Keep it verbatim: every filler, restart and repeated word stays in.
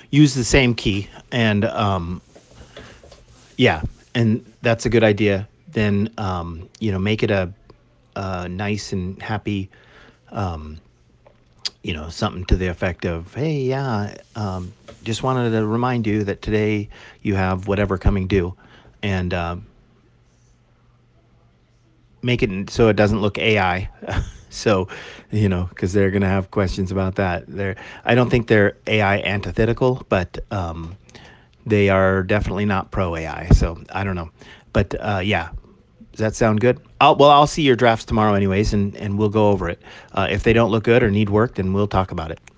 use the same key. And um, yeah, and that's a good idea. Then um, you know, make it a, a nice and happy, you know, something to the effect of, "Hey, yeah, um, just wanted to remind you that today you have whatever coming due," and um, make it so it doesn't look A I. So, you know, because they're going to have questions about that. They're, I don't think they're A I antithetical, but um, they are definitely not pro A I. So I don't know, but uh, yeah. Does that sound good? I'll, well, I'll see your drafts tomorrow, anyways, and, and we'll go over it. Uh, if they don't look good or need work, then we'll talk about it.